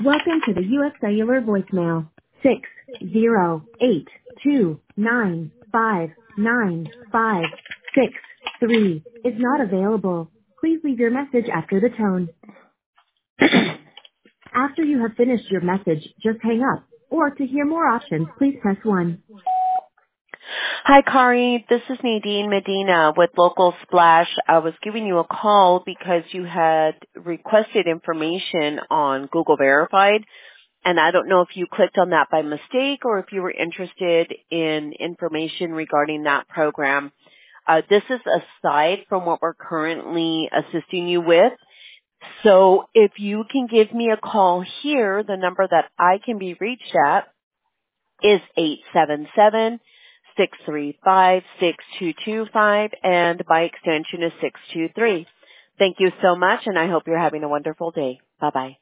Welcome to the U.S. Cellular voicemail. 608-295-9563 is not available. Please leave your message after the tone. After you have finished your message, just hang up. Or to hear more options, please press 1. Hi, Kari. This is Nadine Medina with Local Splash. I was giving you a call because you had requested information on Google Verified, and I don't know if you clicked on that by mistake or if you were interested in information regarding that program. This is aside from what we're currently assisting you with. So if you can give me a call here, the number that I can be reached at is 877-635-6225, and my extension is 623. Thank you so much, and I hope you're having a wonderful day. Bye-bye.